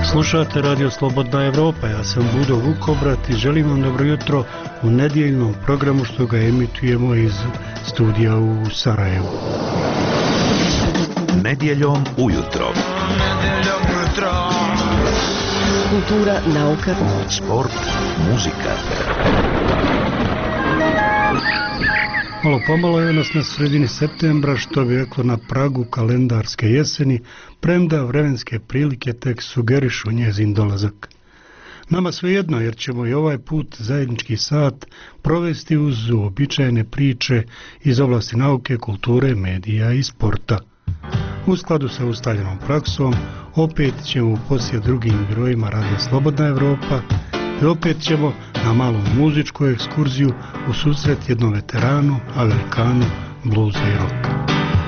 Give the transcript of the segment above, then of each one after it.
Slušate Radio Slobodna Evropa, ja sam Budo Vukobrat i želim vam dobro jutro u nedjeljnom programu što ga emitujemo iz studija u Sarajevu. Nedjeljom ujutro. Kultura, nauka, sport, muzika. Malo pomalo je nas na sredini septembra, što bi reklo na pragu kalendarske jeseni, premda vremenske prilike tek sugerišu njezin dolazak. Nama svejedno, jer ćemo i ovaj put zajednički sat provesti uz uobičajene priče iz oblasti nauke, kulture, medija i sporta. U skladu sa ustaljenom praksom, opet ćemo u posjet drugim herojima Radio Slobodna Evropa i opet ćemo na malu muzičku ekskurziju u susret jednom veteranu, a velikanu bluza i roka.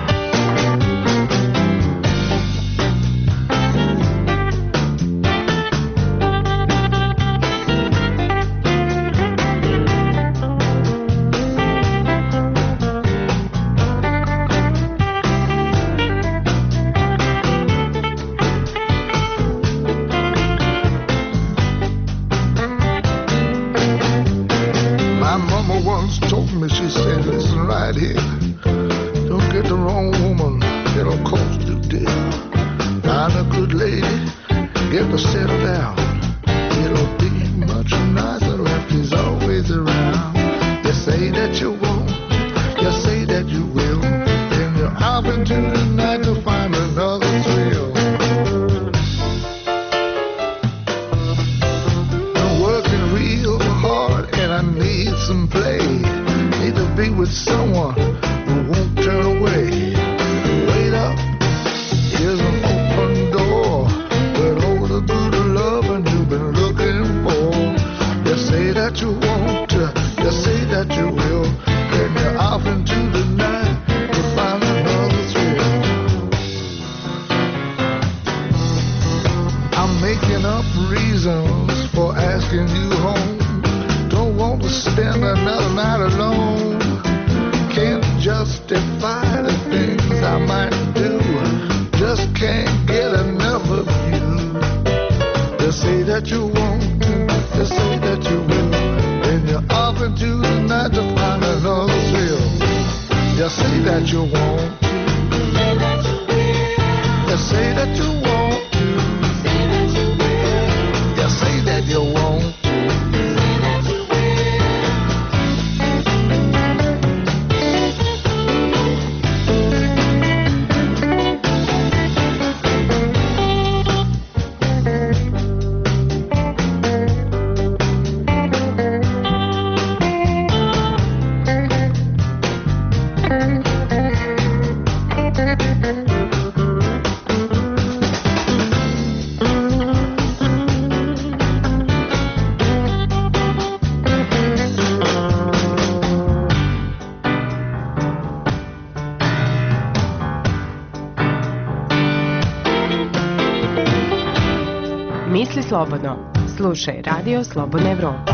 Misli slobodno. Slušaj Radio Slobodna Evropa.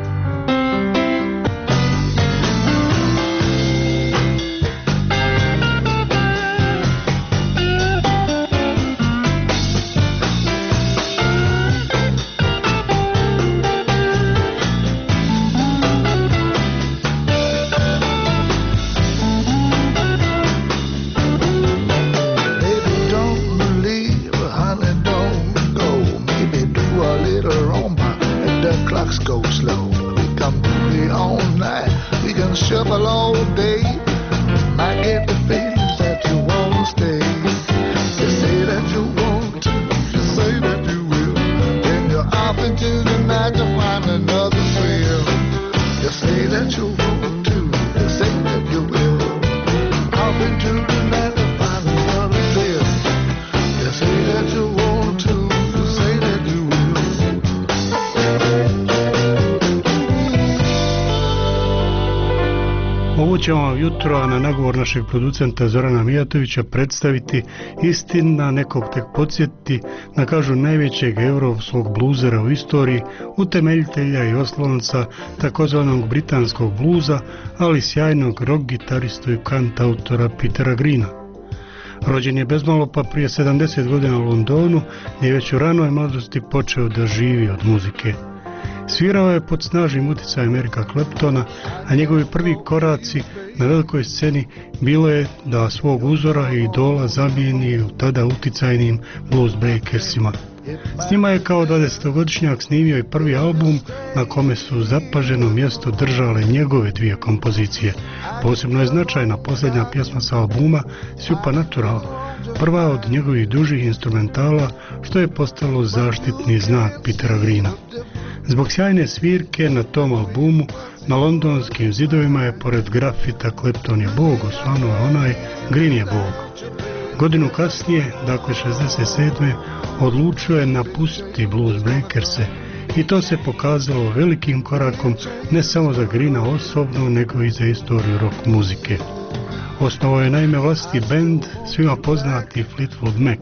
Ćemo jutro, a na nagovor našeg producenta Zorana Mijatovića predstaviti istina, nekog tek podsjetiti na kažu najvećeg europskog bluzera u istoriji, utemeljitelja i oslonca takozvanog britanskog bluza, ali sjajnog rock gitaristu i kantautora Petera Greena. Rođen je bezmalo pa prije 70 godina u Londonu, gdje je već u ranoj mladosti počeo da živi od muzike. Svirao je pod snažnim utjecajem Erika Claptona, a njegovi prvi koraci na velikoj sceni bilo je da svog uzora i idola zamijeni u tada utjecajnim blues breakersima. S njima je kao 20-godišnjak snimio i prvi album na kome su zapaženo mjesto držale njegove dvije kompozicije. Posebno je značajna posljednja pjesma sa albuma Supernatural, prva od njegovih dužih instrumentala, što je postalo zaštitni znak Petera Greena. Zbog sjajne svirke na tom albumu na londonskim zidovima je pored grafita Clapton je Bog osvanuo onaj Green je Bog. Godinu kasnije, dakle 67. odlučio je napustiti Blues Breakers-e i to se pokazalo velikim korakom ne samo za Greena osobno, nego i za istoriju rock muzike. Osnovao je naime vlastiti bend, svima poznati Fleetwood Mac.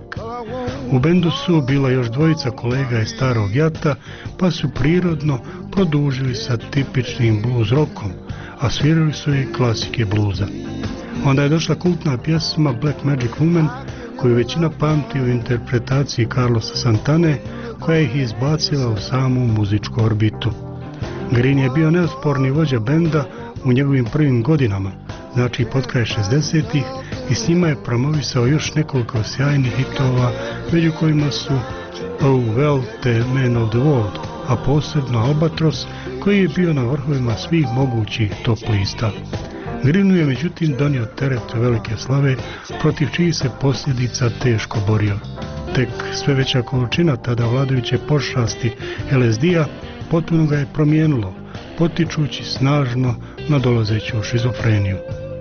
U bendu su bila još dvojica kolega iz starog jata, pa su prirodno produžili sa tipičnim blues rockom, a svirali su i klasike bluza. Onda je došla kultna pjesma Black Magic Woman, koju većina pamti u interpretaciji Carlosa Santane, koja ih je izbacila u samu muzičku orbitu. Green je bio neosporni vođa benda u njegovim prvim godinama, znači potkraj 60-ih, i s njima je promovisao još nekoliko sjajnih hitova, među kojima su Oh Well te Man of the World, a posebno Albatros, koji je bio na vrhovima svih mogućih top lista. Greenu je međutim donio teret velike slave, protiv čijih se posljedica teško borio. Tek sve veća količina tada vladajuće pošasti LSD-a potpuno ga je promijenilo, potičući snažno nadolazeću šizofreniju.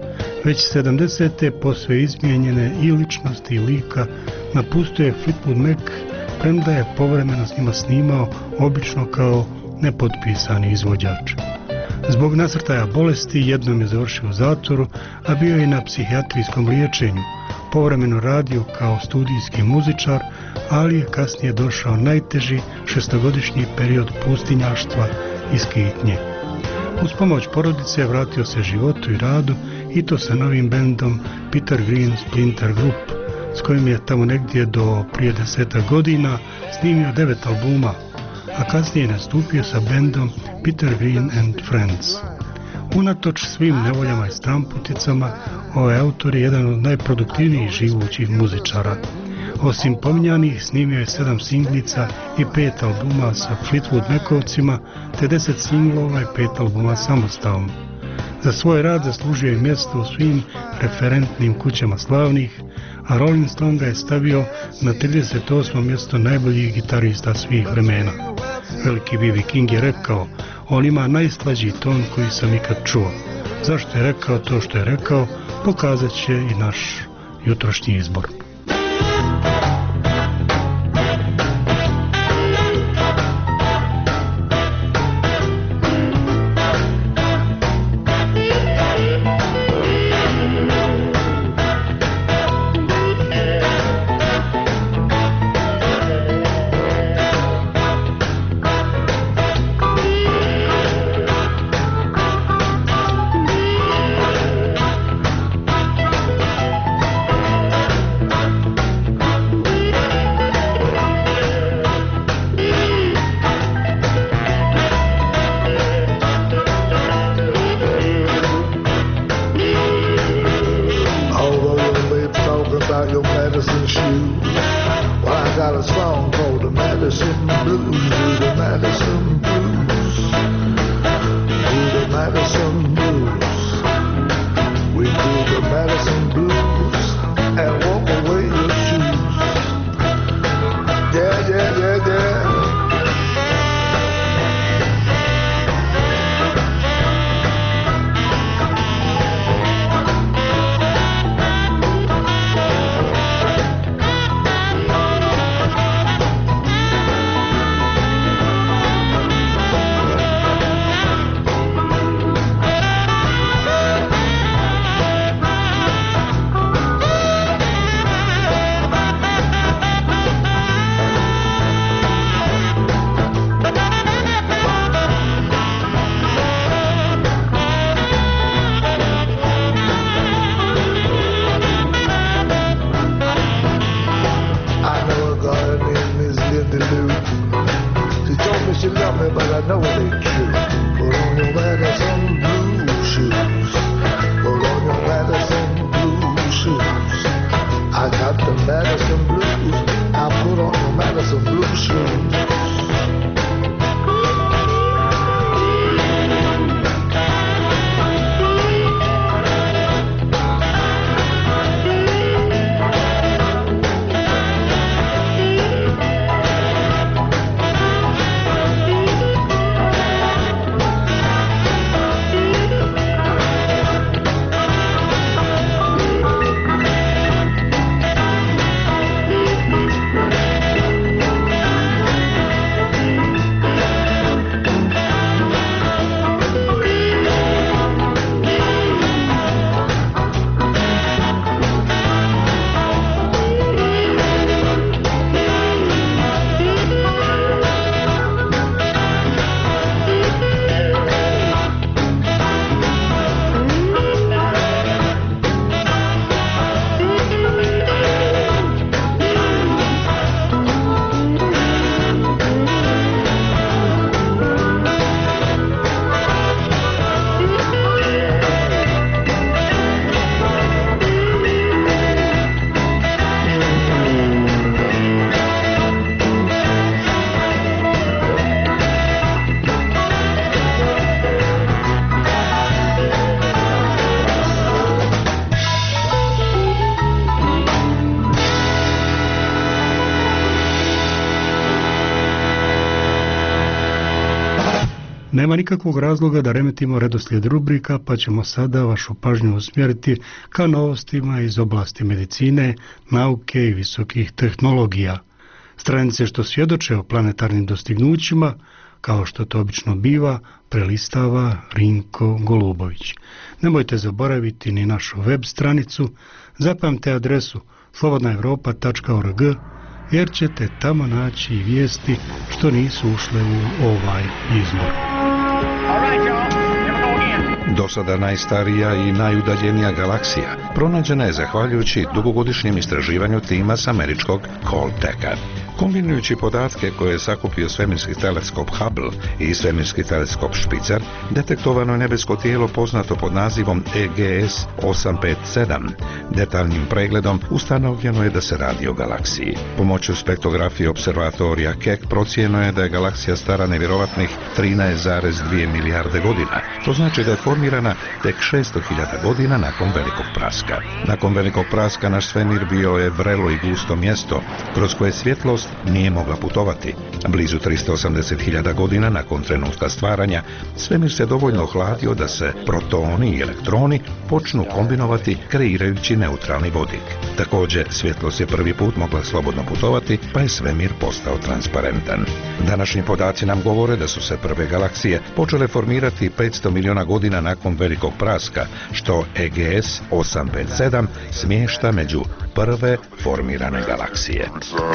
Već 70. posve izmijenjene i ličnosti i lika napustio je Fleetwood Mac, premda je povremeno s njima snimao, obično kao nepotpisani izvođač. Zbog nasrtaja bolesti jednom je završio u zatvoru, a bio je i na psihijatrijskom liječenju. Povremeno radio kao studijski muzičar, ali je kasnije došao najteži šestogodišnji period pustinjaštva i skitnje. Uz pomoć porodice vratio se životu i radu, i to sa novim bendom Peter Green Splinter Group, s kojim je tamo negdje do prije 10 godina snimio 9 albuma, a kasnije nastupio sa bendom Peter Green and Friends. Unatoč svim nevoljama i stramputicama, ovaj autor je jedan od najproduktivnijih živućih muzičara. Osim pominjanih, snimio je 7 singlica i 5 albuma sa Fleetwood Macovcima, te 10 singlova i 5 albuma samostalno. Za svoj rad zaslužio je mjesto u svim referentnim kućama slavnih, a Rolling Stone ga je stavio na 38. mjesto najboljih gitarista svih vremena. Veliki B.B. King je rekao, on ima najslađi ton koji sam ikad čuo. Zašto je rekao to što je rekao, pokazat će i naš jutrošnji izbor. I know it ain't true. Put on your Madison blue shoes. Put on your Madison blue shoes. I got the Madison blues. I put on your Madison blue shoes. Nema nikakvog razloga da remetimo redoslijed rubrika, pa ćemo sada vašu pažnju usmjeriti ka novostima iz oblasti medicine, nauke i visokih tehnologija. Stranice što svjedoče o planetarnim dostignućima, kao što to obično biva, prelistava Rinko Golubović. Nemojte zaboraviti ni našu web stranicu, zapamte adresu slobodnaevropa.org, jer ćete tamo naći i vijesti što nisu ušle u ovaj izbor. Do sada najstarija i najudaljenija galaksija pronađena je zahvaljujući dugogodišnjem istraživanju tima s američkog Calteka. Kombinujući podatke koje je sakupio svemirski teleskop Hubble i svemirski teleskop Spitzer, detektovano je nebesko tijelo poznato pod nazivom EGS 857. Detaljnim pregledom ustanovljeno je da se radi o galaksiji. Pomoću spektrografije observatorija Keck procijenjeno je da je galaksija stara nevjerovatnih 13,2 milijarde godina. To znači da je formirana tek 600.000 godina nakon velikog praska. Nakon velikog praska naš svemir bio je vrelo i gusto mjesto kroz koje svjetlost nije mogla putovati. Blizu 380.000 godina nakon trenutka stvaranja, svemir se dovoljno ohladio da se protoni i elektroni počnu kombinovati kreirajući neutralni vodik. Također, svjetlost je prvi put mogla slobodno putovati, pa je svemir postao transparentan. Današnji podaci nam govore da su se prve galaksije počele formirati 500 milijuna godina nakon velikog praska, što EGS 857 smješta među prve formirane galaksije.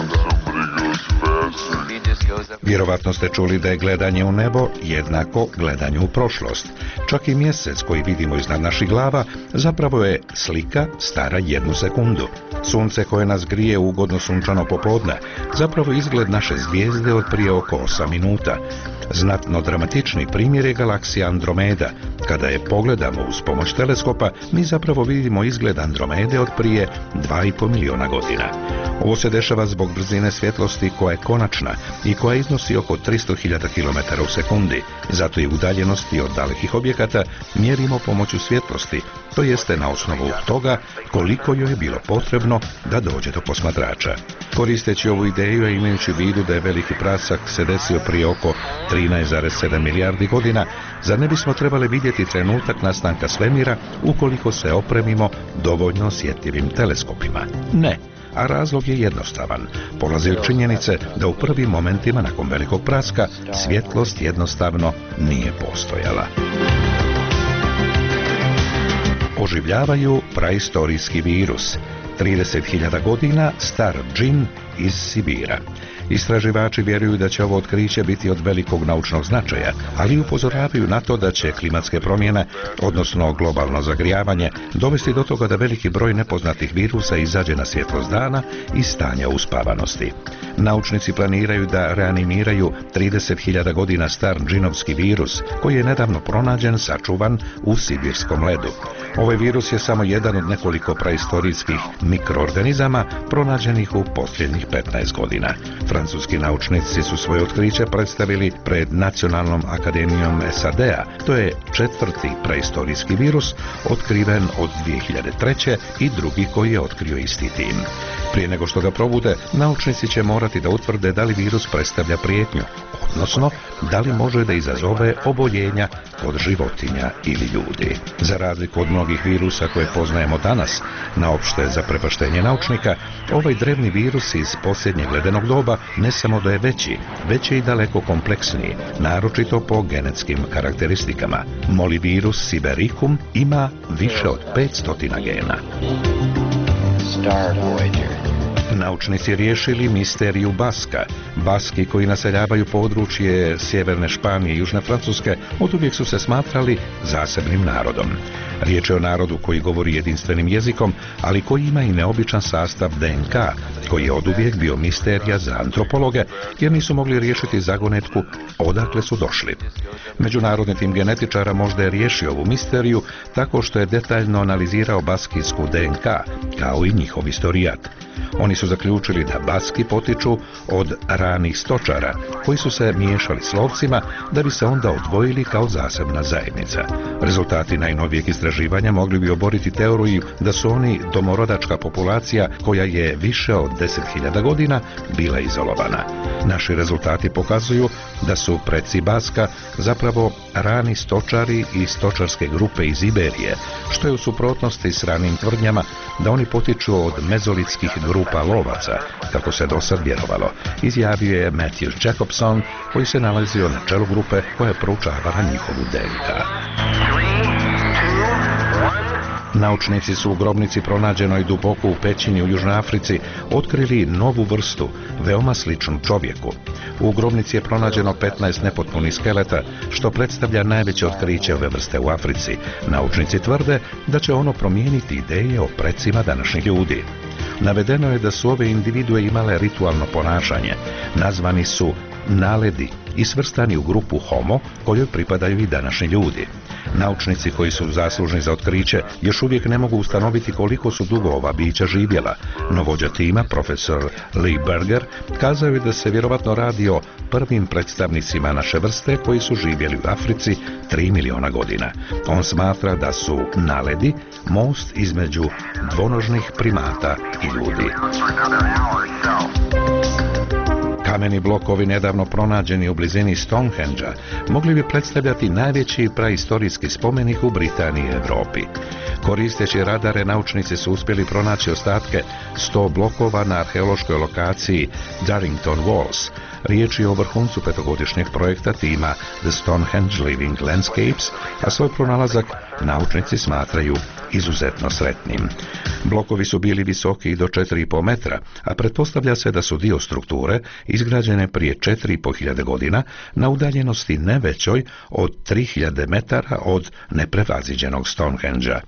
Vjerovatno ste čuli da je gledanje u nebo jednako gledanju u prošlost. Čak i mjesec koji vidimo iznad naših glava zapravo je slika stara 1 sekundu. Sunce koje nas grije u ugodno sunčano popodne zapravo izgled naše zvijezde od prije oko 8 minuta. Znatno dramatični primjer je galaksija Andromeda. Kada je pogledamo uz pomoć teleskopa, mi zapravo vidimo izgled Andromede od prije 2,5 milijuna godina. Ovo se dešava zbog brzine svjetlosti koja je konačna i koja iznosi oko 300.000 km u sekundi. Zato i udaljenosti od dalekih objekata mjerimo pomoću svjetlosti, to jeste na osnovu toga koliko joj je bilo potrebno da dođe do posmatrača. Koristeći ovu ideju, a imajući u vidu da je veliki prasak se desio prije oko 13,7 milijardi godina, zar ne bismo trebali vidjeti trenutak nastanka svemira ukoliko se opremimo dovoljno osjetljivim teleskopima? Ne. A razlog je jednostavan. Polazi od činjenice da u prvim momentima nakon velikog praska svjetlost jednostavno nije postojala. Oživljavaju praistorijski virus. 30.000 godina star džin iz Sibira. Istraživači vjeruju da će ovo otkriće biti od velikog naučnog značaja, ali upozoravaju na to da će klimatske promjene, odnosno globalno zagrijavanje, dovesti do toga da veliki broj nepoznatih virusa izađe na svjetlost dana i stanja uspavanosti. Naučnici planiraju da reanimiraju 30.000 godina star džinovski virus, koji je nedavno pronađen sačuvan u sibirskom ledu. Ovaj virus je samo jedan od nekoliko praistorijskih mikroorganizama pronađenih u posljednjih 15 godina. Francuski naučnici su svoje otkriće predstavili pred Nacionalnom akademijom SAD-a. To je četvrti praistorijski virus otkriven od 2003. i drugi koji je otkrio isti tim. Prije nego što ga probude, naučnici će morati da utvrde da li virus predstavlja prijetnju, odnosno da li može da izazove oboljenja kod životinja ili ljudi. Za razliku od mnogih virusa koje poznajemo danas, na opšte zaprepaštenje naučnika, ovaj drevni virus iz posljednjeg ledenog doba ne samo da je veći, već je i daleko kompleksniji, naročito po genetskim karakteristikama. Molivirus sibericum ima više od 500 gena. Naučnici riješili misteriju Baska. Baski koji naseljavaju područje sjeverne Španije i južne Francuske oduvijek su se smatrali zasebnim narodom. Riječ je o narodu koji govori jedinstvenim jezikom, ali koji ima i neobičan sastav DNK, koji je oduvijek bio misterija za antropologe, jer nisu mogli riješiti zagonetku odakle su došli. Međunarodni tim genetičara možda je riješio ovu misteriju tako što je detaljno analizirao baskijsku DNK, kao i njihov historijat. Oni su zaključili da Baski potiču od ranih stočara, koji su se miješali s lovcima da bi se onda odvojili kao zasebna zajednica. Rezultati najnovijeg istraživanja mogli bi oboriti teoriju da su oni domorodačka populacija koja je više od 10.000 godina bila izolovana. Naši rezultati pokazuju da su preci Baska zapravo rani stočari i stočarske grupe iz Iberije, što je u suprotnosti s ranim tvrdnjama da oni potiču od mezolitskih grupa lovaca, kako se do sad vjerovalo, izjavio je Matthew Jacobson, koji se nalazio na čelu grupe koja je proučavala njihovu DNK. Naučnici su u grobnici pronađenoj duboko u pećini u Južnoj Africi otkrili novu vrstu, veoma sličnu čovjeku. U grobnici je pronađeno 15 nepotpunih skeleta, što predstavlja najveće otkriće ove vrste u Africi. Naučnici tvrde da će ono promijeniti ideje o precima današnjih ljudi. Navedeno je da su ove individue imale ritualno ponašanje. Nazvani su naledi i svrstani u grupu Homo, kojoj pripadaju i današnji ljudi. Naučnici koji su zaslužni za otkriće još uvijek ne mogu ustanoviti koliko su dugo ova bića živjela, no vođa tima, profesor Lee Berger, kazao je da se vjerovatno radi o prvim predstavnicima naše vrste koji su živjeli u Africi 3 miliona godina. On smatra da su naledi most između dvonožnih primata i ljudi. Kameni blokovi nedavno pronađeni u blizini Stonehengea mogli bi predstavljati najveći praistorijski spomenik u Britaniji i Europi. Koristeći radare, naučnici su uspjeli pronaći ostatke 100 blokova na arheološkoj lokaciji Darrington Walls. Riječ je o vrhuncu petogodišnjeg projekta tima The Stonehenge Living Landscapes, a svoj pronalazak naučnici smatraju izuzetno sretnim. Blokovi su bili visoki do 4,5 metra, a pretpostavlja se da su dio strukture izgrađene prije 4.500 godina na udaljenosti ne većoj od 3.000 metara od neprevaziđenog Stonehengea.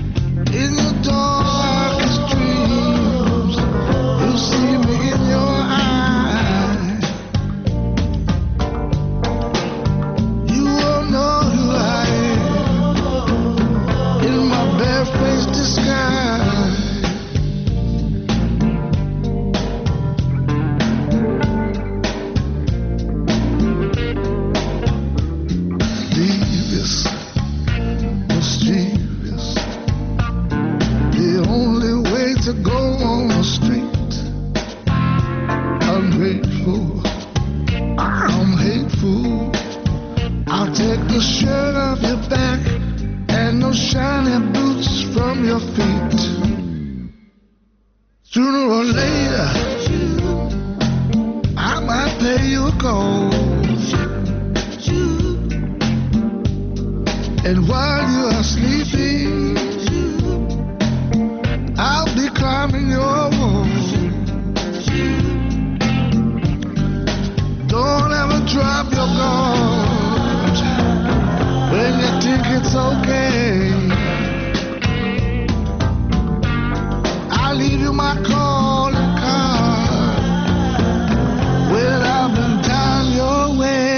In your darkest dreams, you'll see me in your And while you are sleeping, I'll be climbing your wall. Don't ever drop your guard when you think it's okay. I'll leave you my calling card when I've been down your way.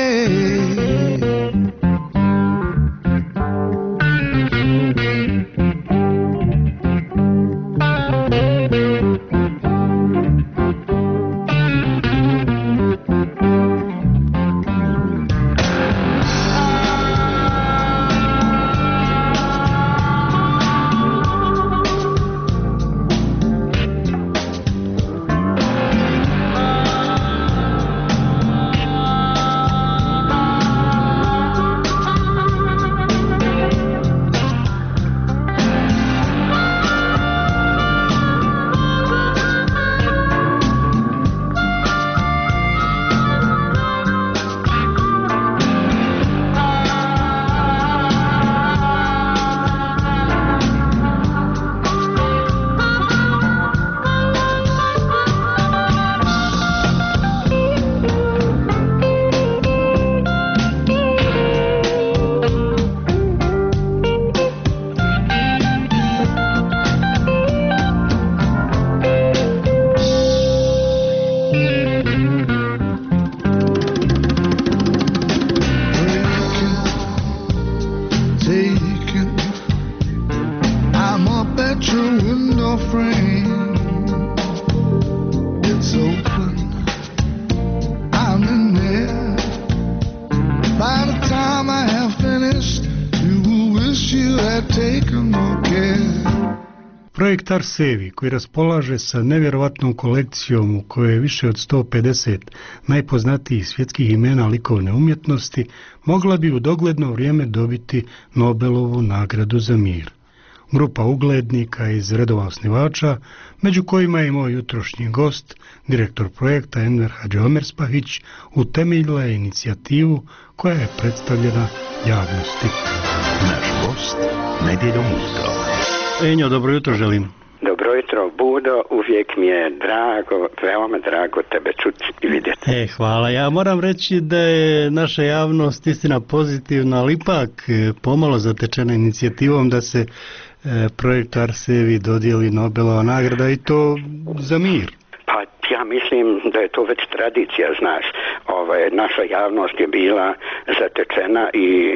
Projekt Arsevi, koji raspolaže sa nevjerovatnom kolekcijom u kojoj je više od 150 najpoznatijih svjetskih imena likovne umjetnosti, mogla bi u dogledno vrijeme dobiti Nobelovu nagradu za mir. Grupa uglednika iz redova osnivača, među kojima je i moj jutrošnji gost, direktor projekta Enver Hadžiomerspahić, utemeljila je inicijativu koja je predstavljena javnosti. Naš gost nedjeljom ujutro. Enjo, dobro jutro želim. Dobro jutro, Budo, uvijek mi je drago, veoma drago tebe čuti i vidjeti. Hvala. Ja moram reći da je naša javnost istina pozitivna, ali ipak pomalo zatečena inicijativom da se projektu Arsevi dodijeli Nobelova nagrada i to za mir. Pa ja mislim da je to već tradicija, znaš. Naša javnost je bila zatečena i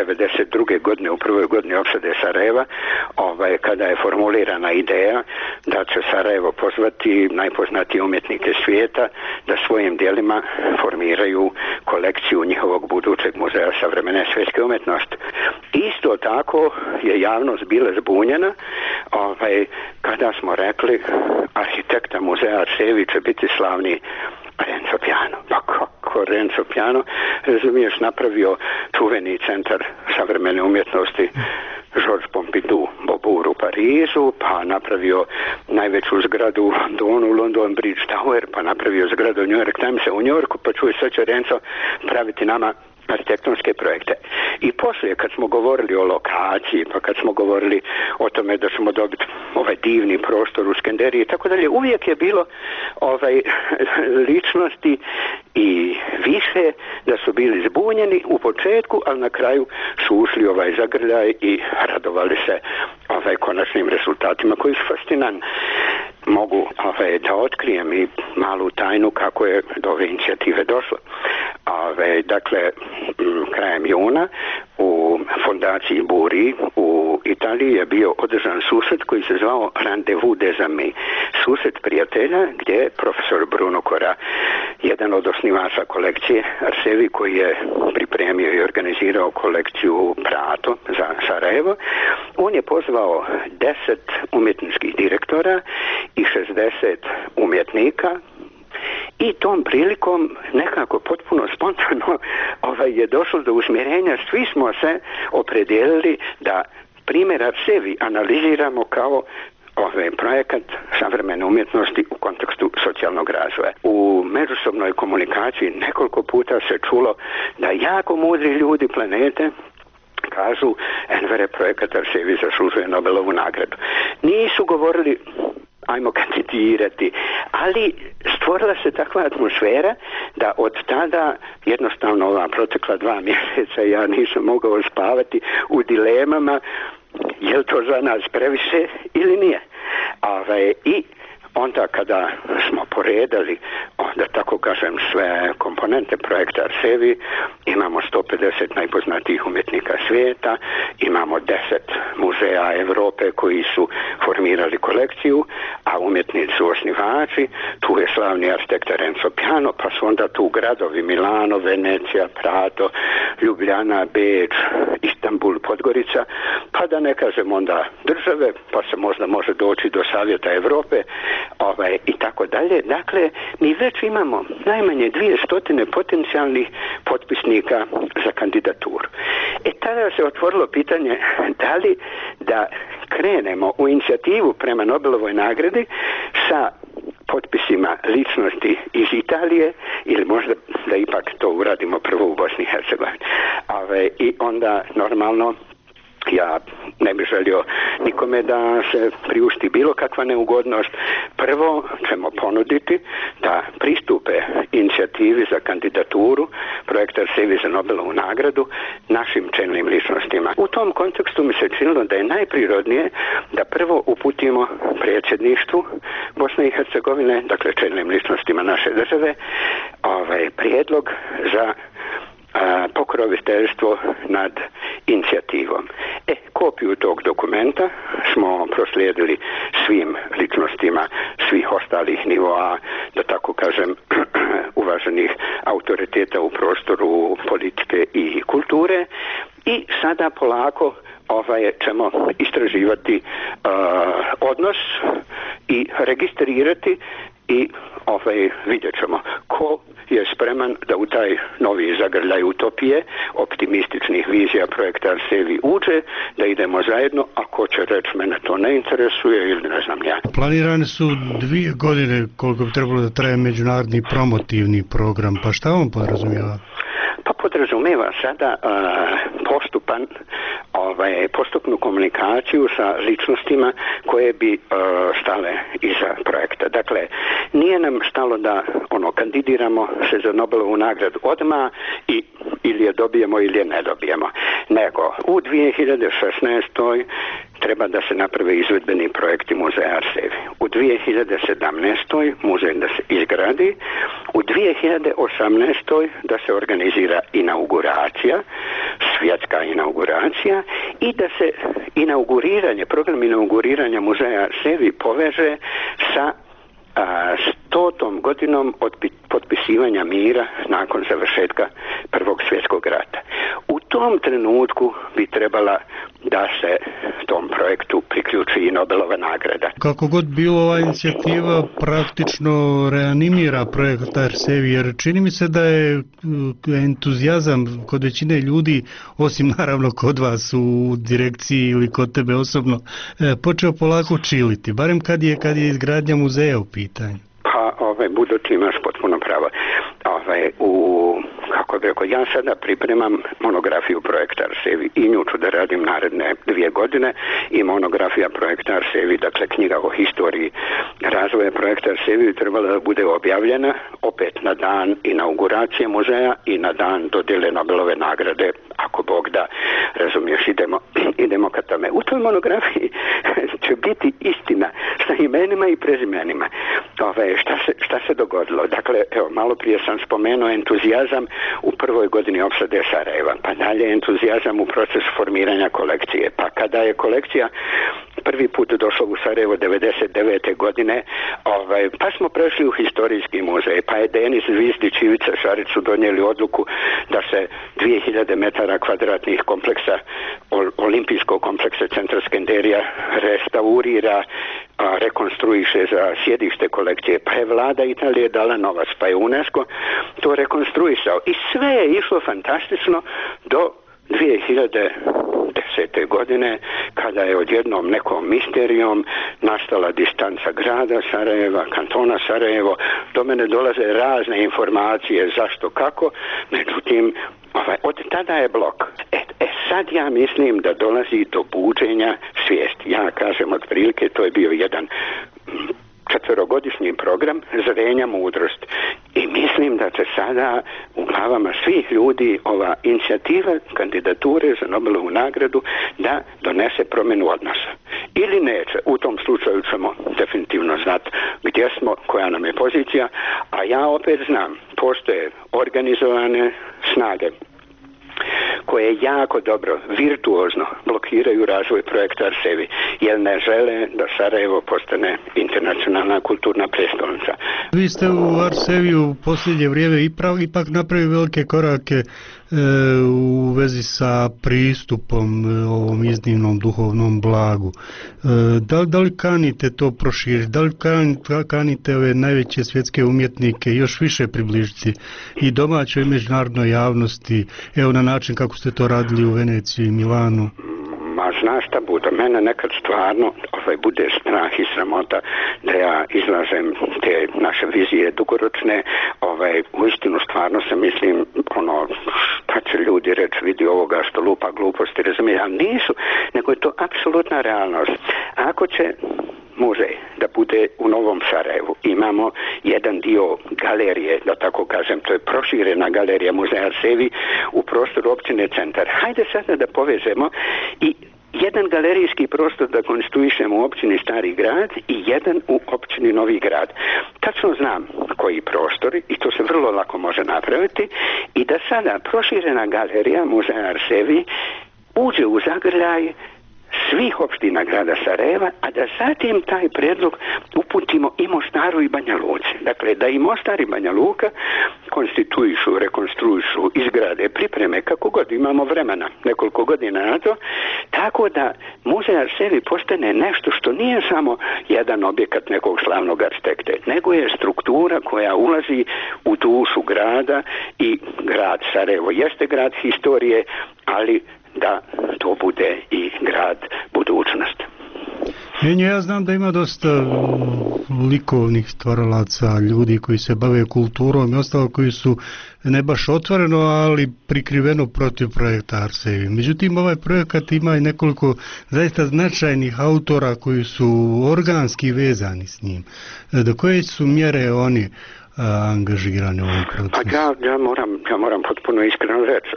92. godine, u prvoj godini opsade Sarajeva, kada je formulirana ideja da će Sarajevo pozvati najpoznatije umjetnike svijeta da svojim djelima formiraju kolekciju njihovog budućeg muzeja savremene svjetske umjetnosti. Isto tako je javnost bila zbunjena kada smo rekli arhitekta muzeja Arsevi će biti slavni Renzo Piano. Pa kako Renzo Piano, razumiješ, napravio čuveni centar savremene umjetnosti Georges Pompidou Beaubourg u Parizu, pa napravio najveću zgradu u Londonu, London Bridge Tower, pa napravio zgradu New York Timesa u New Yorku, pa čuje sad će Renzo praviti nama arhitektonske projekte. I poslije kad smo govorili o lokaciji, pa kad smo govorili o tome da ćemo dobiti ovaj divni prostor u Skenderiji i tako dalje, uvijek je bilo ličnosti i više da su bili zbunjeni u početku, ali na kraju su ušli zagrljaj i radovali se konačnim rezultatima koji su fascinantni. Mogu da otkrijem i malu tajnu kako je do ove inicijative došlo. Dakle, krajem juna u fondaciji Buri u Italiji je bio održan susret koji se zvao Rendezvous des Amis, susret prijatelja, gdje je profesor Bruno Cora, jedan od osnivača kolekcije Arsevi, koji je pripremio i organizirao kolekciju Prato za Sarajevo, on je pozvao 10 umjetničkih direktora i 60 umjetnika. I tom prilikom nekako potpuno spontano je došlo do usmjerenja. Svi smo se opredijelili da primjer Arsevi analiziramo kao projekat savremene umjetnosti u kontekstu socijalnog razvoja. U međusobnoj komunikaciji nekoliko puta se čulo da jako mudri ljudi planete kažu Enver projekat Arsevi zaslužuje Nobelovu nagradu. Nisu govorili ajmo kandidirati, ali stvorila se takva atmosfera da od tada jednostavno ova protekla 2 mjeseca ja nisam mogao spavati u dilemama je li to za nas previše ili nije. I onda kada smo poredali, da tako kažem, sve komponente projekta Arsevi, imamo 150 najpoznatijih umjetnika svijeta, imamo 10 muzeja Europe koji su formirali kolekciju, a umjetnici su osnivači, tu je slavni arhitekt Renzo Piano, pa su onda tu gradovi Milano, Venecija, Prato, Ljubljana, Beč, Istanbul, Podgorica, pa da ne kažem onda države, pa se možda može doći do Savjeta Europe, i tako dalje. Dakle, mi već imamo najmanje 200 potencijalnih potpisnika za kandidaturu. Tada se otvorilo pitanje da li da krenemo u inicijativu prema Nobelovoj nagradi sa potpisima ličnosti iz Italije ili možda da ipak to uradimo prvo u Bosni i Hercegovini. I onda normalno ja ne bih želio nikome da se priušti bilo kakva neugodnost. Prvo ćemo ponuditi da pristupe inicijativi za kandidaturu projekta Arsevi za Nobelovu nagradu našim čelnim ličnostima. U tom kontekstu mi se činilo da je najprirodnije da prvo uputimo predsjedništvu Bosne i Hercegovine, dakle čelnim ličnostima naše države, prijedlog za pokroviteljstvo nad inicijativom. Kopiju tog dokumenta smo proslijedili svim ličnostima svih ostalih nivoa, da tako kažem, uvaženih autoriteta u prostoru politike i kulture i sada polako ćemo istraživati odnos i registrirati i vidjet ćemo ko je spreman da u taj novi zagrljaj utopije, optimističnih vizija projekta Arsevi uđe, da idemo zajedno, a ko će reći mene to ne interesuje ili ne znam ja. Planirane su 2 godine koliko bi trebalo da traje međunarodni promotivni program, pa šta on podrazumijeva? Pa podrazumijeva sada postupnu komunikaciju sa ličnostima koje bi stale iza projekta. Dakle, nije nam stalo da kandidiramo se za Nobelovu nagradu odmah i ili je dobijemo ili je ne dobijemo. Nego, u 2016. treba da se naprave izvedbeni projekti muzeja Arsevi. U 2017. muzej da se izgradi, u 2018. da se organizira inauguracija, svjetska inauguracija i da se program inauguriranja muzeja Arsevi poveže sa 100. godinom od potpisivanja mira nakon završetka Prvog svjetskog rata. U tom trenutku bi trebala da se tom projektu priključi i Nobelova nagrada. Kako god bilo, ova inicijativa praktično reanimira projekt Arsevi, jer čini mi se da je entuzijazam kod većine ljudi, osim naravno kod vas u direkciji ili kod tebe osobno, počeo polako čiliti, barem kad je izgradnja muzeja u pitanju. Pa, budući imaš potpuno pravo. Kako bih rekao, ja sada pripremam monografiju projekta Arsevi i nju ću da radim naredne 2 godine i monografija projekta Arsevi, dakle knjiga o historiji razvoja projekta Arsevi trebala da bude objavljena opet na dan inauguracije muzeja i na dan dodjele Nobelove nagrade, ako Bog da, razumiješ, idemo ka tome. U toj monografiji će biti istina sa imenima i prezimenima. Šta se dogodilo? Dakle, malo prije sam spomenuo entuzijazam u prvoj godini opsade Sarajeva, pa dalje entuzijazam u procesu formiranja kolekcije, pa kada je kolekcija prvi put došla u Sarajevo 99. godine, pa smo prešli u historijski muzej, pa je Denis Zvizdić i Ivica Šarić su donijeli odluku da se 2000 metara kvadratnih kompleksa, olimpijskog kompleksa Centra Skenderija restaurira, rekonstruiše za sjedište kolekcije, pa je vlada Italije dala novac, pa je UNESCO to rekonstruisao i sve je išlo fantastično do 2010. godine kada je odjednom nekom misterijom nastala distanca grada Sarajeva, kantona Sarajevo, do mene dolaze razne informacije zašto, kako, međutim od tada je blok. sad ja mislim da dolazi do buđenja svijesti. Ja kažem otprilike to je bio jedan 4-godišnji program zrenja mudrost i mislim da će sada u glavama svih ljudi ova inicijativa kandidature za Nobelovu nagradu da donese promjenu odnosa. Ili neće, u tom slučaju ćemo definitivno znati gdje smo, koja nam je pozicija, a ja opet znam, postoje organizovane snage koje jako dobro, virtuozno blokiraju razvoj projekta Arsevi, jer ne žele da Sarajevo postane internacionalna kulturna prestolnica. Vi ste u Arseviju u posljednje vrijeme ipak napravili velike korake u vezi sa pristupom ovom iznimnom duhovnom blagu. Da li kanite to proširiti? Da li kanite ove najveće svjetske umjetnike još više približiti i domaćoj i međunarodnoj javnosti, evo na način kako ste to radili u Veneciji i Milanu? Ma znaš šta bude, mene nekad stvarno bude strah i sramota da ja izlažem te naše vizije dugoročne, uistinu stvarno se mislim, šta će ljudi reći, vidi ovoga što lupa gluposti, razumije, ali nisu, nego je to apsolutna realnost. Ako će muzej da bude u Novom Sarajevu, imamo jedan dio galerije, da tako kažem, to je proširena galerija muzeja Arsevi u prostoru općine Centar. Hajde sada da povežemo i jedan galerijski prostor da konstituišemo u općini Stari grad i jedan u općini Novi grad. Tačno znam koji prostori i to se vrlo lako može napraviti i da sada proširena galerija muzeja Arsevi uđe u zagrljaj svih opština grada Sarajeva, a da zatim taj prijedlog uputimo i Mostaru i Banja Luci. Dakle, da i Mostar i Banja Luka konstituišu, rekonstruišu, izgrade, pripreme, kako god imamo vremena, nekoliko godina na to, tako da muzej Arsevi postane nešto što nije samo jedan objekat nekog slavnog arhitekte, nego je struktura koja ulazi u dušu grada i grad Sarajevo jeste grad historije, ali da to bude i grad budućnosti. Ja znam da ima dosta likovnih stvaralaca, ljudi koji se bave kulturom i ostalo koji su ne baš otvoreno, ali prikriveno protiv projekta Arsevi. Međutim, ovaj projekat ima i nekoliko zaista značajnih autora koji su organski vezani s njim. Do koje su mjere oni angažirani u ovom procesu? Ja moram potpuno iskreno reći,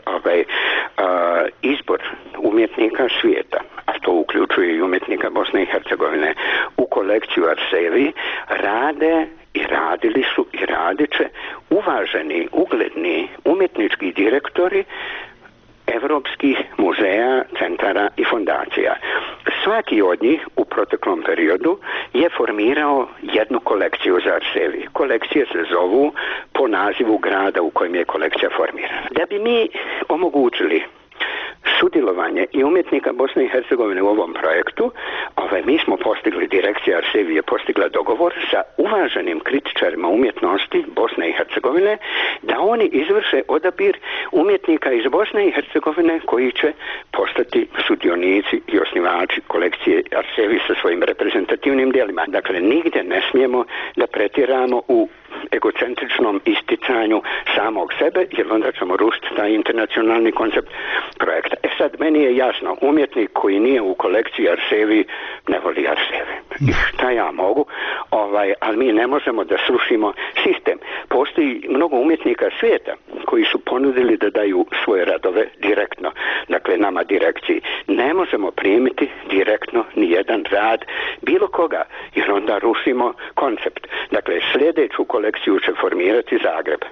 izbor umjetnika svijeta, a to uključuje i umjetnika Bosne i Hercegovine, u kolekciju Arsevi rade i radili su i radit će uvaženi, ugledni umjetnički direktori evropskih muzeja, centara i fondacija. Svaki od njih u proteklom periodu je formirao jednu kolekciju za Arsevi. Kolekcije se zovu po nazivu grada u kojem je kolekcija formirana. Da bi mi omogućili sudjelovanje i umjetnika Bosne i Hercegovine u ovom projektu, mi smo postigli, direkcija Arsevi je postigla dogovor sa uvaženim kritičarima umjetnosti Bosne i Hercegovine da oni izvrše odabir umjetnika iz Bosne i Hercegovine koji će postati sudionici i osnivači kolekcije Arsevi sa svojim reprezentativnim djelima. Dakle, nigdje ne smijemo da pretjeramo u egocentričnom isticanju samog sebe, jer onda ćemo rušiti taj internacionalni koncept projekta. Sad, meni je jasno, umjetnik koji nije u kolekciji Arsevi ne voli Arsevi. I šta ja mogu? Ali mi ne možemo da srušimo sistem. Postoji mnogo umjetnika svijeta koji su ponudili da daju svoje radove direktno, dakle nama direkciji. Ne možemo primiti direktno ni jedan rad bilo koga, jer onda rušimo koncept. Dakle, sljedeću kolekciju će formirati Zagreb.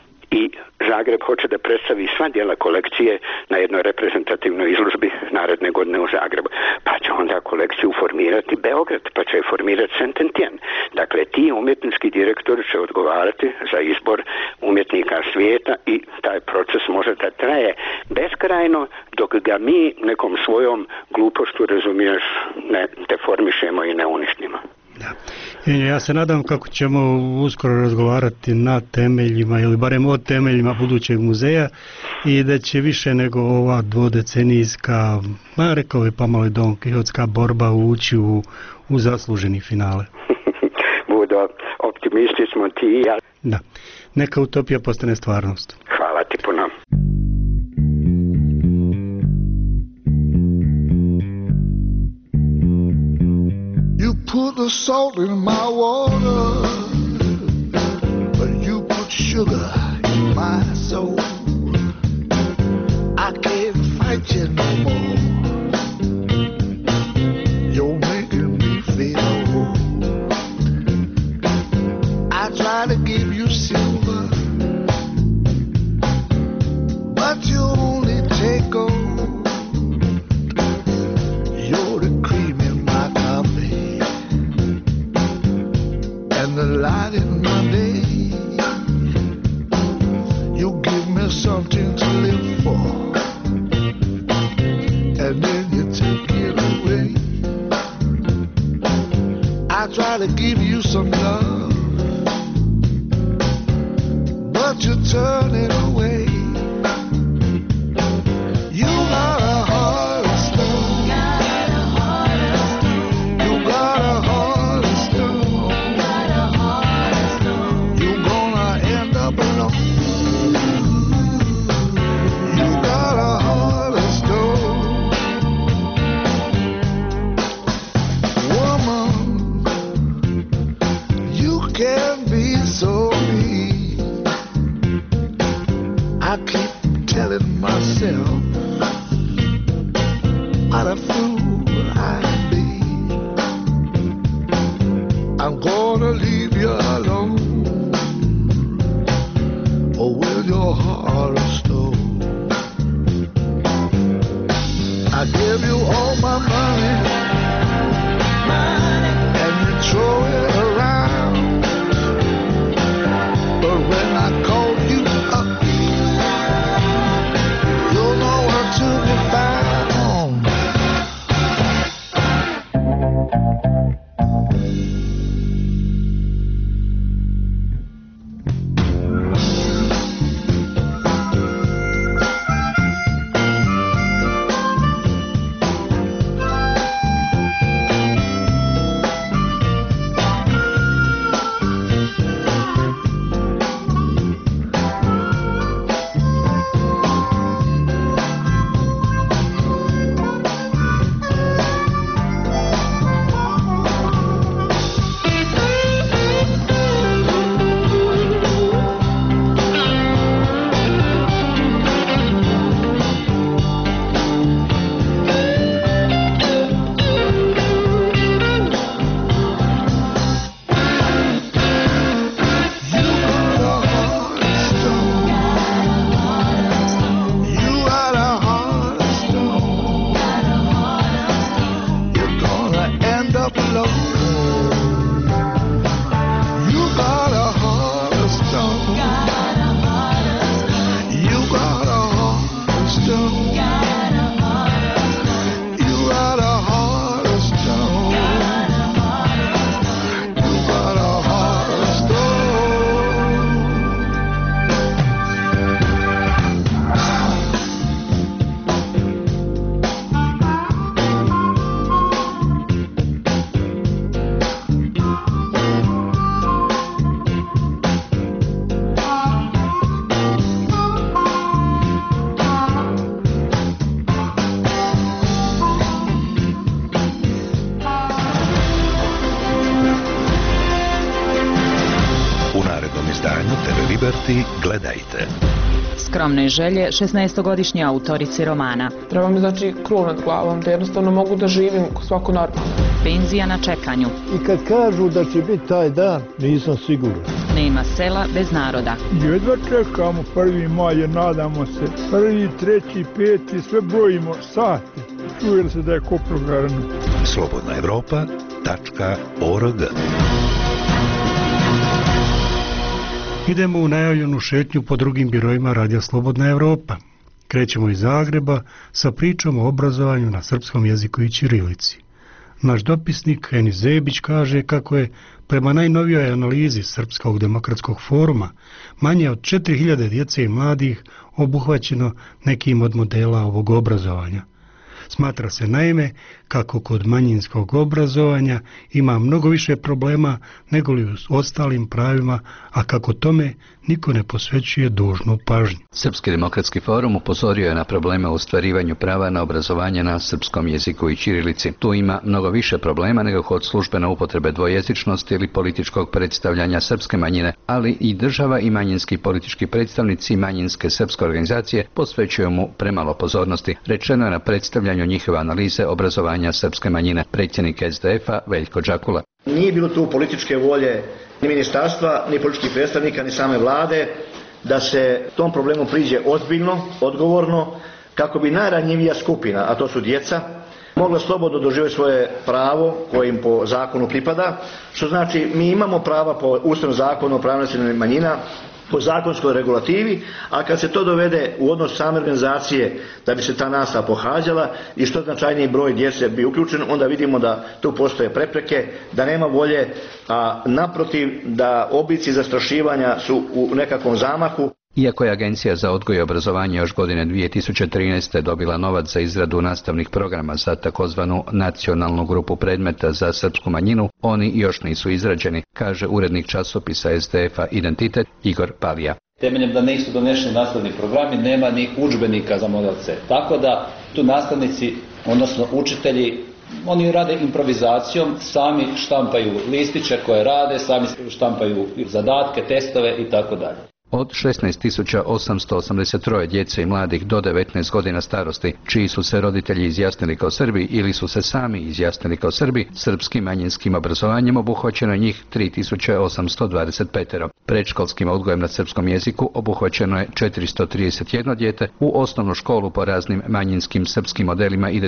I Zagreb hoće da predstavi sva djela kolekcije na jednoj reprezentativnoj izložbi naredne godine u Zagrebu. Pa će onda kolekciju formirati Beograd, pa će je formirati Saint-Étienne. Dakle, ti umjetnički direktori će odgovarati za izbor umjetnika svijeta i taj proces može da traje beskrajno dok ga mi nekom svojom glupošću, razumiješ, ne deformišemo i ne uništimo. Da. Ja se nadam kako ćemo uskoro razgovarati na temeljima ili barem o temeljima budućeg muzeja i da će više nego ova dvodecenijska, rekao je pomalo Don Kihotska borba ući u zasluženi finale. Budo, optimisti smo ti i ja. Da, neka utopija postane stvarnost. Hvala ti puno. the salt in my water, but you put sugar in my soul. I can't fight you no more. You're making me feel old. I try to give you silver, but you only take gold. You're the cream in my coffee and the light in my day. You give me something to live for, and then you take it away. I try to give you some love, but you turn it away. You got a heart of stone. You got a heart of stone. You're gonna end up alone. You got a heart of stone. Woman, you can be so mean. I keep telling myself what a fool I'd be. I'm gonna leave you alone, or with your heart of stone. I give you all my money, and you throw it around. But when I call you up, you're nowhere to be found. Gledajte. Skromne želje 16-godišnje autorice romana. Treba mi znači krov nad glavom, da jednostavno mogu da živim svako normalno. Penzija na čekanju. I kad kažu da će biti taj dan, nisam siguran. Nema sela bez naroda. Jedva čekamo 1. maj, jer nadamo se 1., 3., 5. sve brojimo sati. Čuje li se da je ko progarano? slobodnaevropa.org. Idemo u najavljenu šetnju po drugim biroima Radija Slobodna Evropa. Krećemo iz Zagreba sa pričom o obrazovanju na srpskom jeziku i ćirilici. Naš dopisnik Enis Zebić kaže kako je prema najnovijoj analizi Srpskog demokratskog foruma manje od 4000 djece i mladih obuhvaćeno nekim od modela ovog obrazovanja. Smatra se naime kako kod manjinskog obrazovanja ima mnogo više problema nego li u ostalim pravima, a kako tome niko ne posvećuje dužnu pažnju. Srpski demokratski forum upozorio je na probleme u ostvarivanju prava na obrazovanje na srpskom jeziku i ćirilici. Tu ima mnogo više problema nego kod službene upotrebe dvojezičnosti ili političkog predstavljanja srpske manjine, ali i država i manjinski politički predstavnici manjinske srpske organizacije posvećuju mu premalo pozornosti, rečeno je na predstavljanju njihove analize obrazovanja srpske manjine, predsjednik SDF-a Veljko Đakula. Nije bilo tu političke volje ni ministarstva, ni političkih predstavnika, ni same vlade da se tom problemu priđe ozbiljno, odgovorno, kako bi najranjivija skupina, a to su djeca, mogla slobodno doživjeti svoje pravo koje im po zakonu pripada, što znači mi imamo prava po Ustavnom zakonu o pravima nacionalnih manjina, po zakonskoj regulativi, a kad se to dovede u odnos same organizacije da bi se ta nastava pohađala i što značajniji broj djece bi uključen, onda vidimo da tu postoje prepreke, da nema volje, a naprotiv da oblici zastrašivanja su u nekakvom zamahu. Iako je Agencija za odgoj i obrazovanje još godine 2013. dobila novac za izradu nastavnih programa za takozvanu nacionalnu grupu predmeta za srpsku manjinu, oni još nisu izrađeni, kaže urednik časopisa SDF-a Identitet Igor Palija. Temeljem da nisu donešeni nastavni programi, nema ni udžbenika za model C. Tako da tu nastavnici, odnosno učitelji, oni rade improvizacijom, sami štampaju listiće koje rade, sami štampaju zadatke, testove i tako dalje. Od 16.883 djece i mladih do 19 godina starosti, čiji su se roditelji izjasnili kao Srbi ili su se sami izjasnili kao Srbi, srpskim manjinskim obrazovanjem obuhvaćeno je njih 3.825. Predškolskim odgojem na srpskom jeziku obuhvaćeno je 431 dijete, u osnovnu školu po raznim manjinskim srpskim modelima ide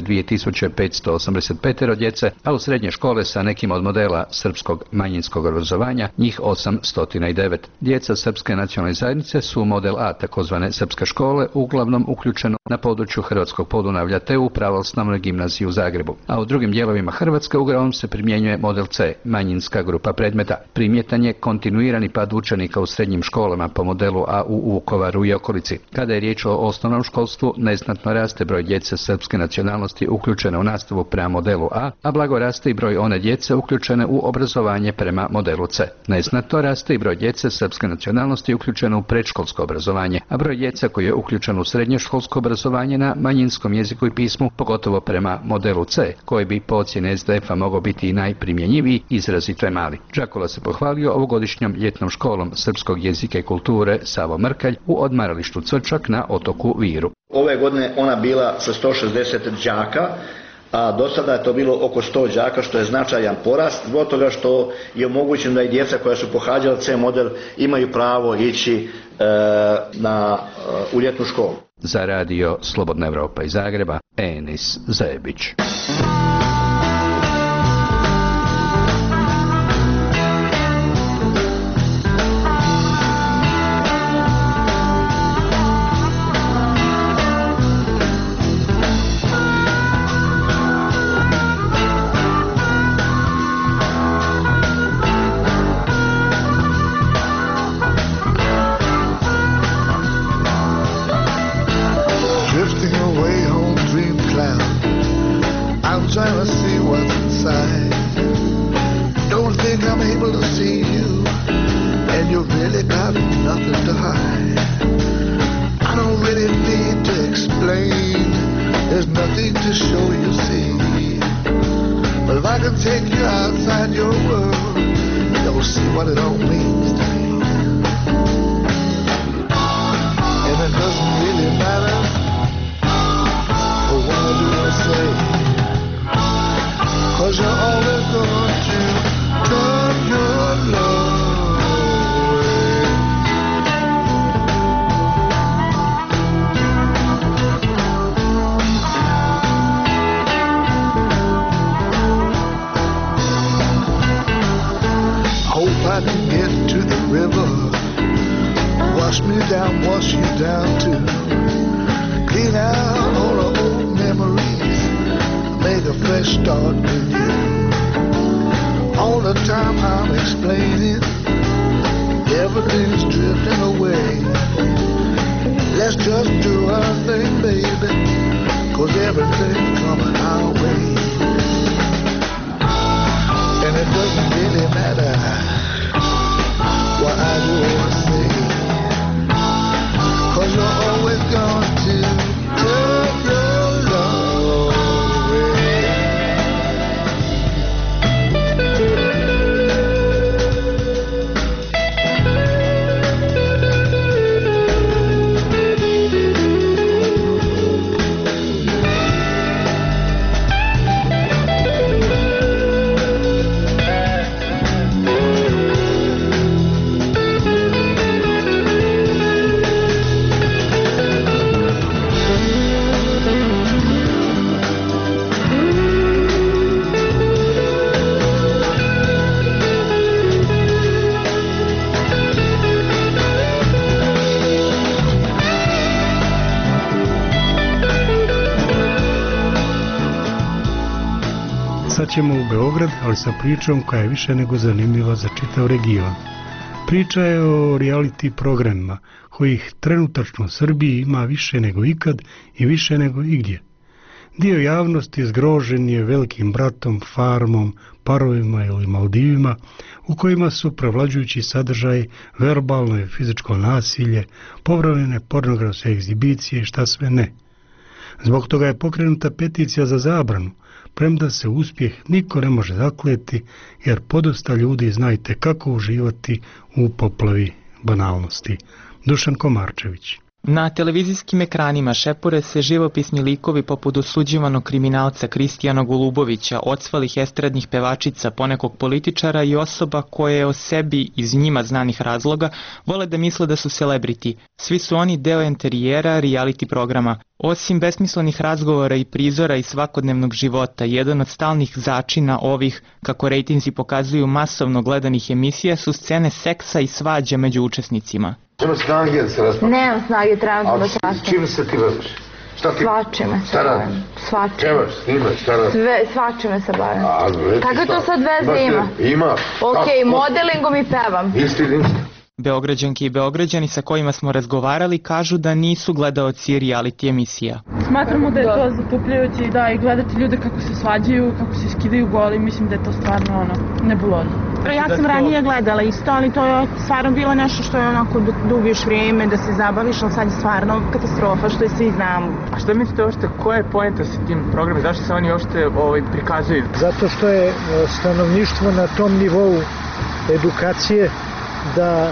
2.585 djece, a u srednje škole sa nekim od modela srpskog manjinskog obrazovanja njih 809. Djeca srpske nacionalne zajednice su model A takozvane srpske škole, uglavnom uključeno na području Hrvatskog Podunavlja te u pravoslavnoj gimnaziji u Zagrebu. A u drugim dijelovima Hrvatske uglavnom se primjenjuje model C, manjinska grupa predmeta. Primjetan je kontinuirani pad učenika u srednjim školama po modelu A u Vukovaru i okolici. Kada je riječ o osnovnom školstvu, neznatno raste broj djece srpske nacionalnosti uključene u nastavu prema modelu A blago raste i broj one djece uključene u obrazovanje prema modelu C. Neznatno raste i broj djece srpske nacionalnosti uključene u predškolsko obrazovanje, a broj djece koji je uključen u srednjoškolsko obrazovanje na manjinskom jeziku i pismu, pogotovo prema modelu C, koji bi po ocjeni SDF-a mogao biti i najprimjenjiviji, izrazito je mali. Đakula se pohvalio ovogodišnjom ljetnom školom srpskog jezika i kulture Savo Mrkalj u odmaralištu Cvrčak na otoku Viru. Ove godine ona bila sa 160 đaka, a do sada je to bilo oko 100 đaka, što je značajan porast, zbog toga što je omogućeno da i djeca koja su pohađala C model imaju pravo ići u ljetnu školu. Za radio Slobodna Evropa iz Zagreba, Enis Zebić. Everything's drifting away. Let's just do our thing, baby, 'cause everything's coming Sad ćemo u Beograd, ali sa pričom koja je više nego zanimljiva za čitav region. Priča je o reality programima, kojih trenutačno u Srbiji ima više nego ikad i više nego igdje. Dio javnosti zgrožen je Velikim bratom, Farmom, Parovima ili Maldivima, u kojima su prevlađujući sadržaj verbalno i fizičko nasilje, povremene pornografske egzibicije i šta sve ne. Zbog toga je pokrenuta peticija za zabranu, premda se uspjeh niko ne može zakleti, jer podosta ljudi znajte kako uživati u poplavi banalnosti. Dušan Komarčević. Na televizijskim ekranima šepure se živopisni likovi poput osuđivanog kriminalca Kristijana Golubovića, odsvalih estradnih pevačica, ponekog političara i osoba koje o sebi iz njima znanih razloga vole da misle da su celebrity. Svi su oni deo enterijera reality programa. Osim besmislenih razgovora i prizora iz svakodnevnog života, jedan od stalnih začina ovih, kako rejtinzi pokazuju, masovno gledanih emisija su scene seksa i svađa među učesnicima. Nema snage da se raspaš? Nemam snage, trebam da se raspaš. Čime se ti baviš? Svačime se bavim. Svačime. Čevaš, snimaš, šta radiš? Svačime se bavim. Kako to sad veze ima? Ima. Ok, modelingom i pevam. Istinski. Beograđanke i Beograđani sa kojima smo razgovarali kažu da nisu gledaoci reality emisija. Smatramo da je to zatupljujuće i gledati ljude kako se svađaju, kako se skidaju goli, mislim da je to stvarno nebulozno. Ja sam ranije gledala isto, ali to je stvarno bilo nešto što je onako da ubiješ vrijeme, da se zabaviš, ali sad je stvarno katastrofa, što je svi znamo. A što mislite uopšte, koja je poenta sa tim programima, zašto se oni uopšte prikazuju? Zato što je stanovništvo na tom nivou edukacije da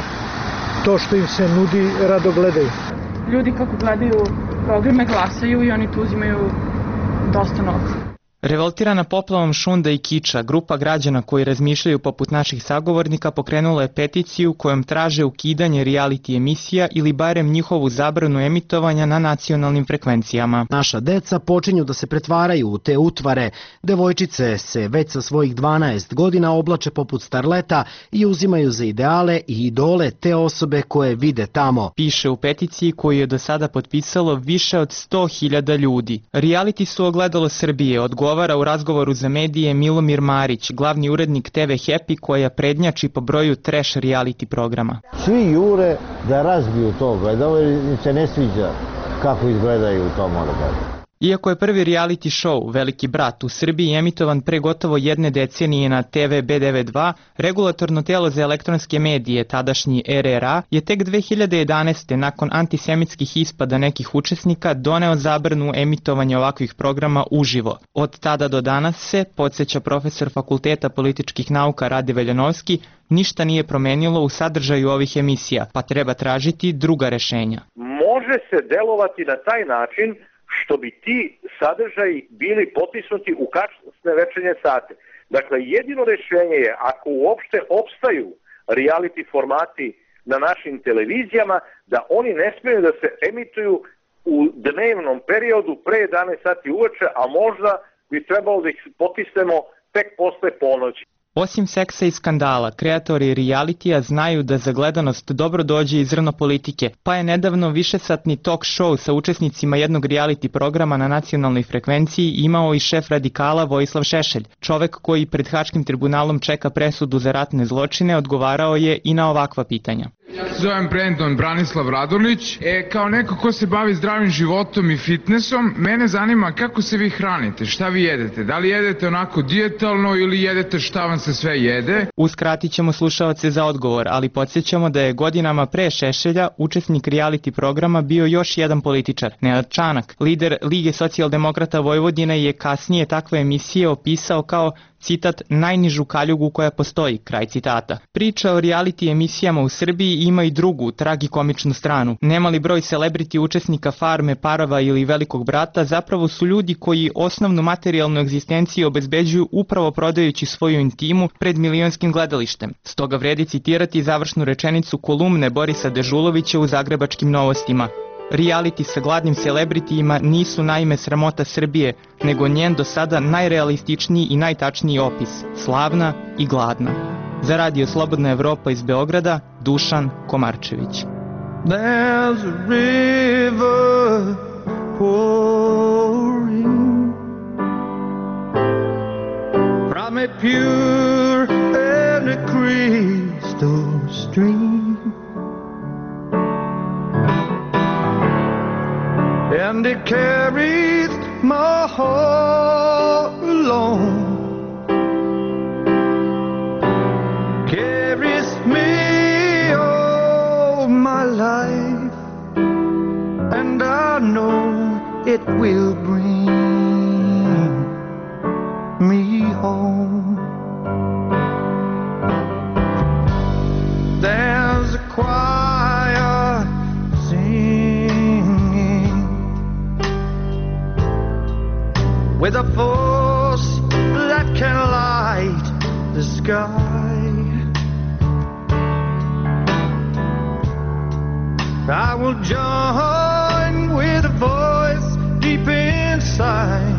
to što im se nudi rado gledaju. Ljudi kako gledaju programe glasaju i oni tu uzimaju dosta novca. Revoltirana poplavom šunda i kiča, grupa građana koji razmišljaju poput naših sagovornika pokrenula je peticiju kojom traže ukidanje reality emisija ili barem njihovu zabranu emitovanja na nacionalnim frekvencijama. Naša deca počinju da se pretvaraju u te utvare. Devojčice se već sa svojih 12 godina oblače poput starleta i uzimaju za ideale i idole te osobe koje vide tamo. Piše u peticiji koju je do sada potpisalo više od 100.000 ljudi. Reality su ogledalo Srbije, odgovara u razgovoru za medije Milomir Marić, glavni urednik TV Happy koja prednjači po broju trash reality programa. Svi jure da razbiju to, gledao im se ne sviđa kako izgledaju to mora da. Iako je prvi reality show Veliki brat u Srbiji emitovan pre gotovo jedne decenije na TV B92, regulatorno telo za elektronske medije, tadašnji RRA, je tek 2011. nakon antisemitskih ispada nekih učesnika doneo zabranu emitovanja ovakvih programa uživo. Od tada do danas se, podsjeća profesor Fakulteta političkih nauka Rade Veljanovski, ništa nije promenilo u sadržaju ovih emisija, pa treba tražiti druga rešenja. Može se delovati na taj način što bi ti sadržaji bili potisnuti u kasne večernje sate. Dakle, jedino rješenje je, ako uopšte opstaju reality formati na našim televizijama, da oni ne smiju da se emituju u dnevnom periodu pre 11 sati uveče, a možda bi trebalo da ih potisnemo tek posle ponoći. Osim seksa i skandala, kreatori realitija znaju da za gledanost dobro dođe i zrno politike, pa je nedavno višesatni talk show sa učesnicima jednog reality programa na nacionalnoj frekvenciji imao i šef radikala Vojislav Šešelj. Čovek koji pred Haškim tribunalom čeka presudu za ratne zločine odgovarao je i na ovakva pitanja. Zovem Brendon Branislav Radonić. Kao neko ko se bavi zdravim životom i fitnessom, mene zanima kako se vi hranite, šta vi jedete, da li jedete onako dijetalno ili jedete šta vam se sve jede? Uskratit ćemo slušaoce za odgovor, ali podsjećamo da je godinama pre Šešelja učesnik reality programa bio još jedan političar, Nenad Čanak. Lider Lige socijaldemokrata Vojvodine je kasnije takve emisije opisao kao, citat, najnižu kaljugu koja postoji, kraj citata. Priča o reality emisijama u Srbiji ima i drugu, tragikomičnu stranu. Nemali broj celebrity učesnika Farme, Parova ili Velikog brata zapravo su ljudi koji osnovnu materijalnu egzistenciju obezbeđuju upravo prodajući svoju intimu pred milionskim gledalištem. Stoga vredi citirati završnu rečenicu kolumne Borisa Dežulovića u Zagrebačkim novostima. Reality sa gladnim celebritijima nisu naime sramota Srbije, nego njen do sada najrealističniji i najtačniji opis, slavna i gladna. Za Radio Slobodna Evropa iz Beograda, Dušan Komarčević. There's a river pouring heart alone carries me all my life, and I know it will bring me home. There's a choir singing with a force that can light the sky. I will join with a voice deep inside,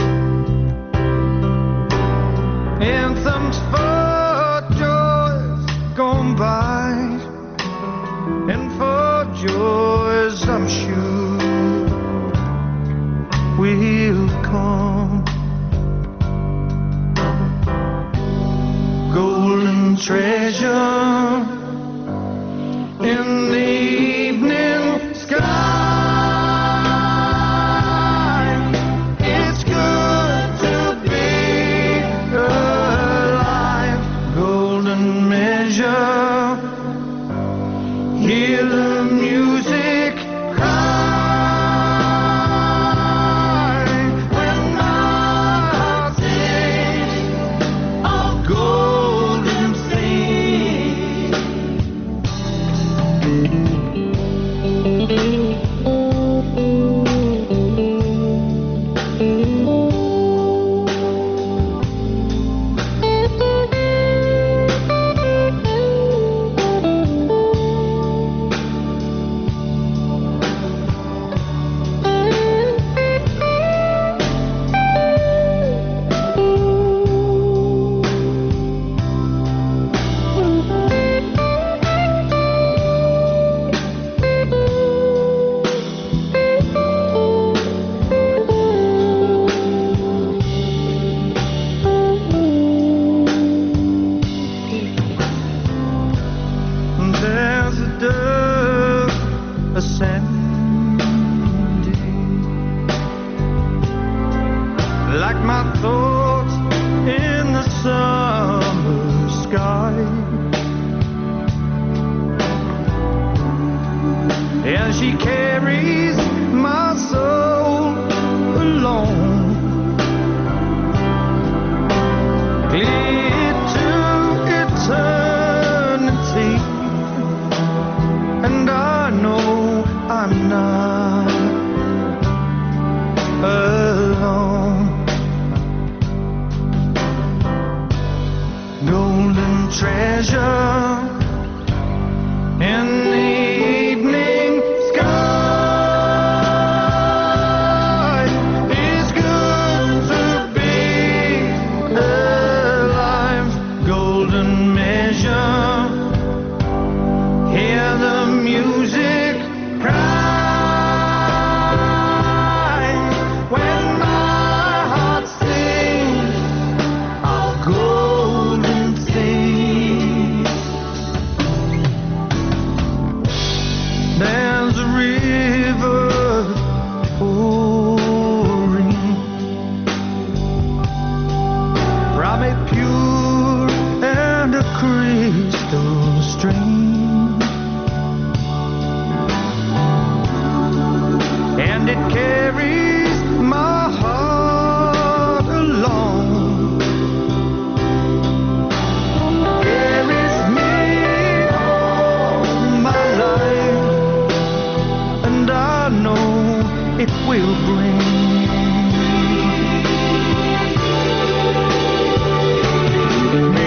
anthems for joys gone by, and for joys I'm sure will come. Golden treasure in the evening sky. It's good to be alive. Golden measure, hear the music cry when my heart sings of golden things. There's a dove ascending, like my thoughts in the summer sky, and she carries my soul along, clear to eternity. And I know I'm not alone. Golden treasure in the evening sky. It's good to be alive. Golden measure, hear the music cry when my heart sings of golden things. There's a river pouring from a pure and a crystal stream, and it carries my heart along, carries me all my life, and I know it will bring me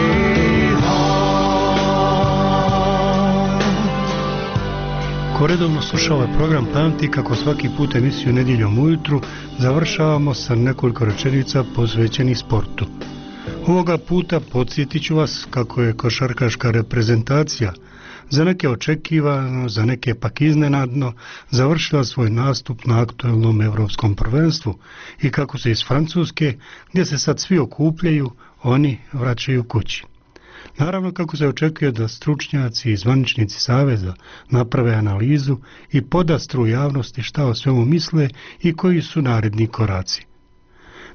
home. Ko redovno sluša ovaj program, pamti kako svaki put emisiju Nedjeljom ujutru završavamo sa nekoliko rečenica posvećenih sportu. Ovoga puta podsjetit ću vas kako je košarkaška reprezentacija za neke očekivano, za neke pak iznenadno završila svoj nastup na aktuelnom europskom prvenstvu i kako se iz Francuske, gdje se sad svi okupljaju, oni vraćaju kući. Naravno kako se očekuje da stručnjaci i zvaničnici Saveza naprave analizu i podastru javnosti šta o svemu misle i koji su naredni koraci.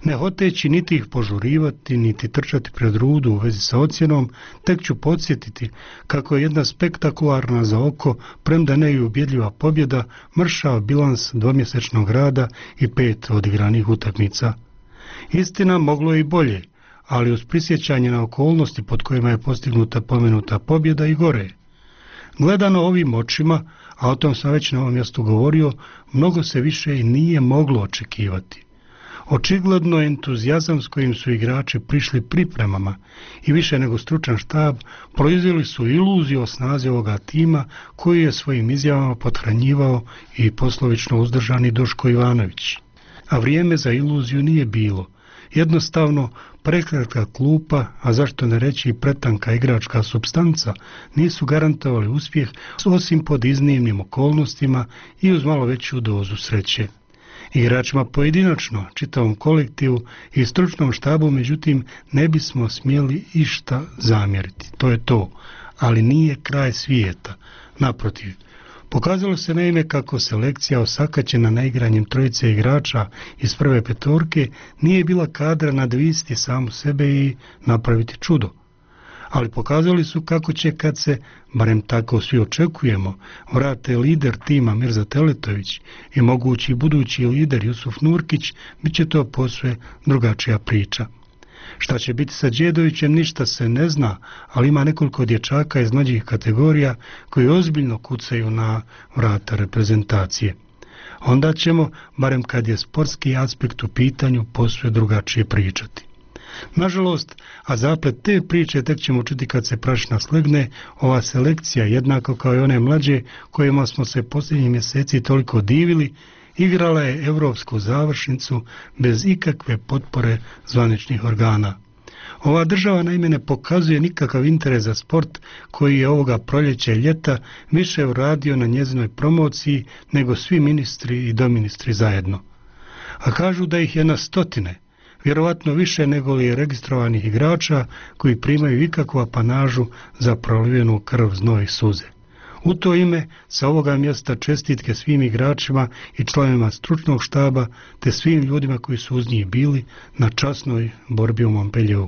Ne hoteći niti ih požurivati, niti trčati pred rudu u vezi sa ocjenom, tek ću podsjetiti kako je jedna spektakularna za oko, premda ne i ubjedljiva pobjeda, mršao bilans dvomjesečnog rada i 5 odigranih utakmica. Istina, moglo je i bolje, ali uz prisjećanje na okolnosti pod kojima je postignuta pomenuta pobjeda i gore. Gledano ovim očima, a o tom sam već na ovom mjestu govorio, mnogo se više i nije moglo očekivati. Očigledno entuzijazam s kojim su igrači prišli pripremama i više nego stručan štab proizveli su iluziju o snazi ovoga tima koji je svojim izjavama pothranjivao i poslovično uzdržani Duško Ivanović. A vrijeme za iluziju nije bilo. Jednostavno, prekratka klupa, a zašto ne reći i pretanka igračka supstanca, nisu garantovali uspjeh osim pod iznimnim okolnostima i uz malo veću dozu sreće. Igračima pojedinačno, čitavom kolektivu i stručnom štabu, međutim, ne bismo smjeli išta zamjeriti. To je to, ali nije kraj svijeta. Naprotiv, pokazalo se naime kako selekcija osakaćena neigranjem trojice igrača iz prve petorke nije bila kadra nadvisiti samu sebe i napraviti čudo. Ali pokazali su kako će kad se, barem tako svi očekujemo, vrate lider tima Mirza Teletović i mogući budući lider Jusuf Nurkić, bit će to posve drugačija priča. Šta će biti sa Đedovićem ništa se ne zna, ali ima nekoliko dječaka iz mlađih kategorija koji ozbiljno kucaju na vrata reprezentacije. Onda ćemo, barem kad je sportski aspekt u pitanju, posve drugačije pričati. Nažalost, a zaplet te priče tek ćemo čuti kad se prašina slegne, ova selekcija, jednako kao i one mlađe kojima smo se posljednjih mjeseci toliko divili, igrala je europsku završnicu bez ikakve potpore zvaničnih organa. Ova država naime ne pokazuje nikakav interes za sport koji je ovoga proljeća i ljeta više uradio na njezinoj promociji nego svi ministri i doministri zajedno. A kažu da ih je na stotine, vjerovatno više nego li je registrovanih igrača koji primaju ikakvu apanažu za prolivenu krv, znoj i suze. U to ime, sa ovoga mjesta čestitke svim igračima i članovima stručnog štaba, te svim ljudima koji su uz njih bili na časnoj borbi u Montpellieru.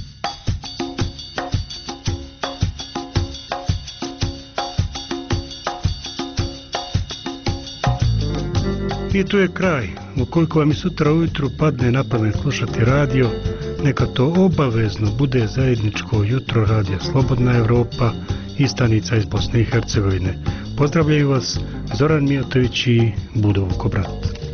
I tu je kraj. Ukoliko vam i sutra ujutru padne na pamet slušati radio, neka to obavezno bude zajedničko jutro radija Slobodna Europa i stanica iz Bosne i Hercegovine. Pozdravljaju vas Zoran Mijatović i Budo Vukobrat.